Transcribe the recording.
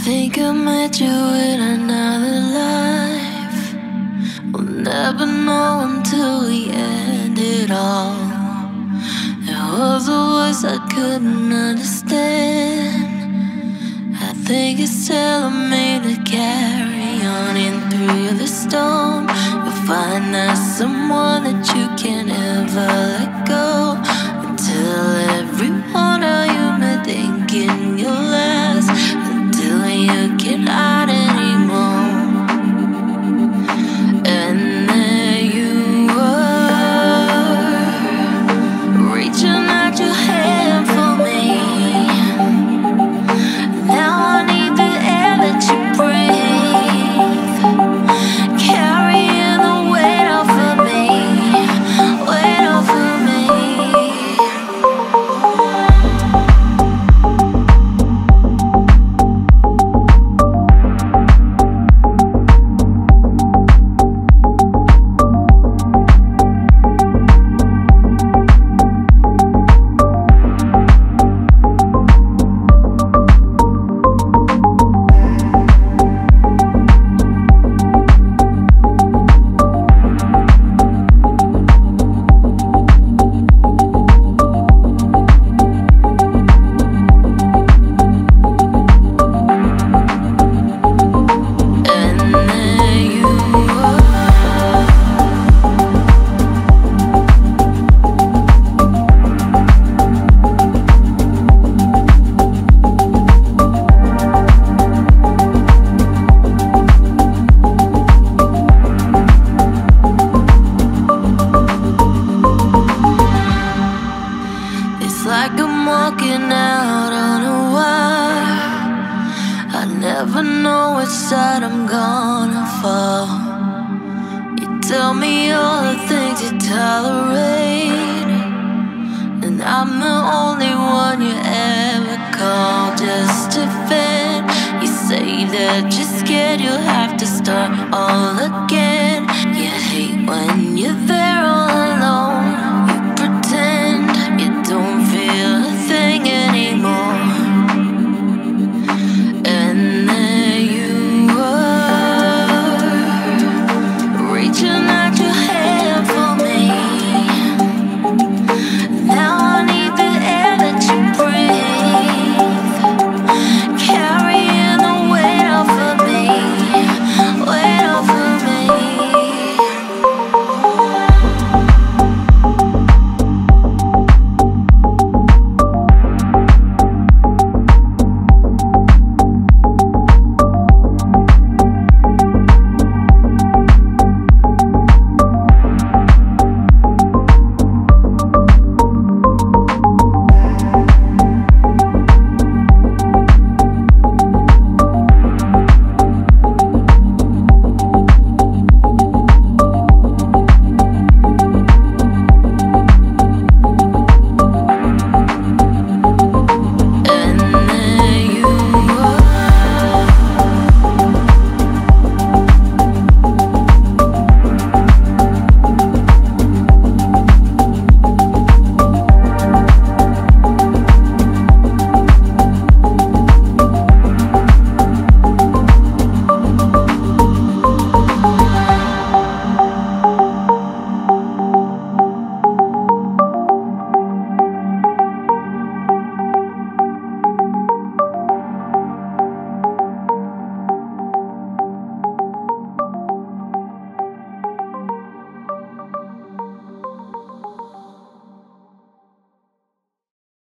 think I met you in another life. We'll never know until we end it all. There was a voice I couldn't understand. I think it's telling me to carry on in through the storm. You'll find there's someone that you can't ever let go, until every one of you been thinking you'll last, until you can't hide anymore. And there you were, reaching out your hand for me. Now I need the air that you breathe, carrying the weight off of me, weight off of me. Like I'm walking out on a wire. I never know which side I'm gonna fall. You tell me all the things you tolerate, and I'm the only one you ever call just to vent. You say that you're scared you'll have to start all again. You hate when you're there.